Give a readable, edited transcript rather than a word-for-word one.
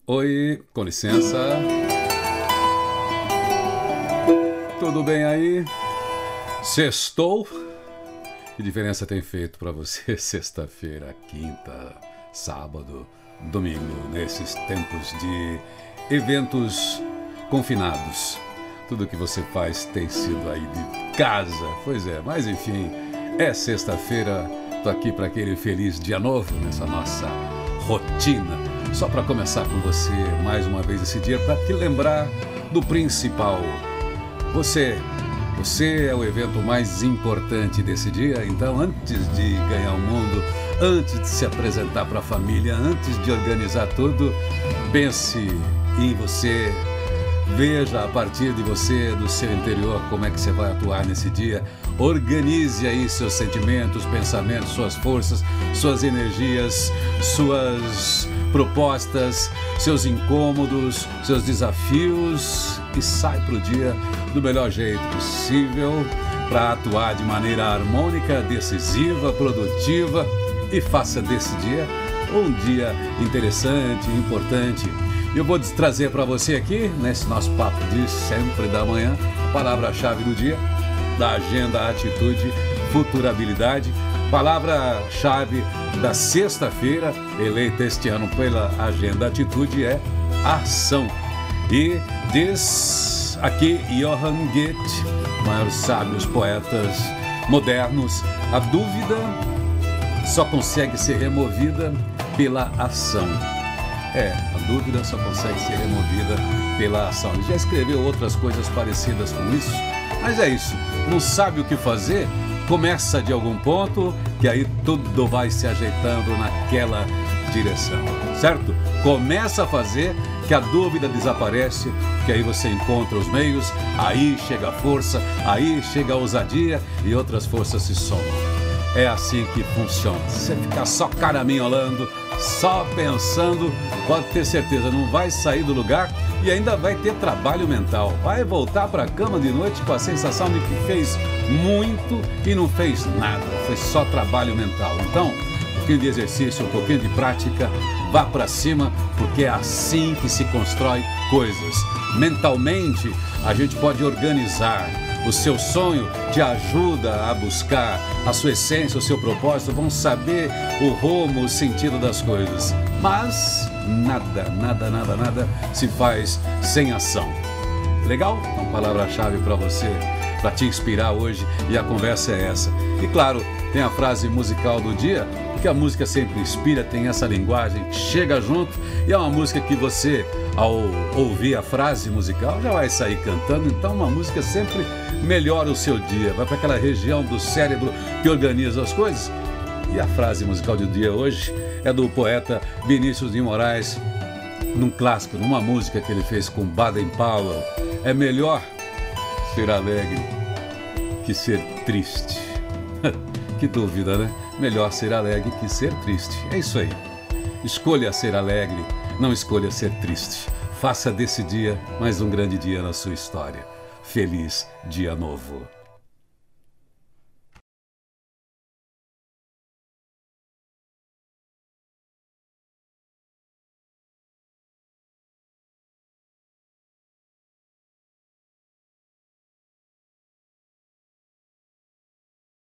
Oi, com licença. Tudo bem aí? Sextou? Que diferença tem feito para você sexta-feira, quinta, sábado, domingo, nesses tempos de eventos confinados? Tudo que você faz tem sido aí de casa. Pois é, mas enfim, é sexta-feira. Tô aqui para aquele feliz dia novo nessa nossa rotina. Só para começar com você mais uma vez esse dia, para te lembrar do principal. Você é o evento mais importante desse dia. Então, antes de ganhar o mundo, antes de se apresentar para a família, antes de organizar tudo, pense em você. Veja a partir de você, do seu interior, como é que você vai atuar nesse dia. Organize aí seus sentimentos, pensamentos, suas forças, suas energias, suas propostas, seus incômodos, seus desafios e sai para o dia do melhor jeito possível para atuar de maneira harmônica, decisiva, produtiva e faça desse dia um dia interessante, importante. Eu vou trazer para você aqui, nesse nosso papo de sempre da manhã, a palavra-chave do dia, da agenda, atitude, futurabilidade. Palavra-chave da sexta-feira, eleita este ano pela agenda atitude, é ação. E diz aqui Johann Goethe, maiores sábios poetas modernos, a dúvida só consegue ser removida pela ação. A dúvida só consegue ser removida pela ação. Ele já escreveu outras coisas parecidas com isso, mas é isso. Não sabe o que fazer? Começa de algum ponto, que aí tudo vai se ajeitando naquela direção, certo? Começa a fazer, que a dúvida desaparece, que aí você encontra os meios, aí chega a força, aí chega a ousadia e outras forças se somam. É assim que funciona. Se você ficar só caraminholando, só pensando, pode ter certeza, não vai sair do lugar e ainda vai ter trabalho mental. Vai voltar para a cama de noite com a sensação de que fez muito e não fez nada. Foi só trabalho mental. Então, um pouquinho de exercício, um pouquinho de prática, vá para cima, porque é assim que se constrói coisas. Mentalmente, a gente pode organizar. O seu sonho te ajuda a buscar a sua essência, o seu propósito, vão saber o rumo, o sentido das coisas. Mas nada se faz sem ação. Legal? Uma palavra-chave para você, para te inspirar hoje, e a conversa é essa. E claro, tem a frase musical do dia, porque a música sempre inspira, tem essa linguagem que chega junto, e é uma música que você, ao ouvir a frase musical, já vai sair cantando. Então uma música sempre melhora o seu dia, vai para aquela região do cérebro que organiza as coisas. E a frase musical do dia hoje é do poeta Vinícius de Moraes, num clássico, numa música que ele fez com Baden Powell. É melhor ser alegre que ser triste. Que dúvida, né? Melhor ser alegre que ser triste. É isso aí. Escolha ser alegre, não escolha ser triste. Faça desse dia mais um grande dia na sua história. Feliz Dia Novo.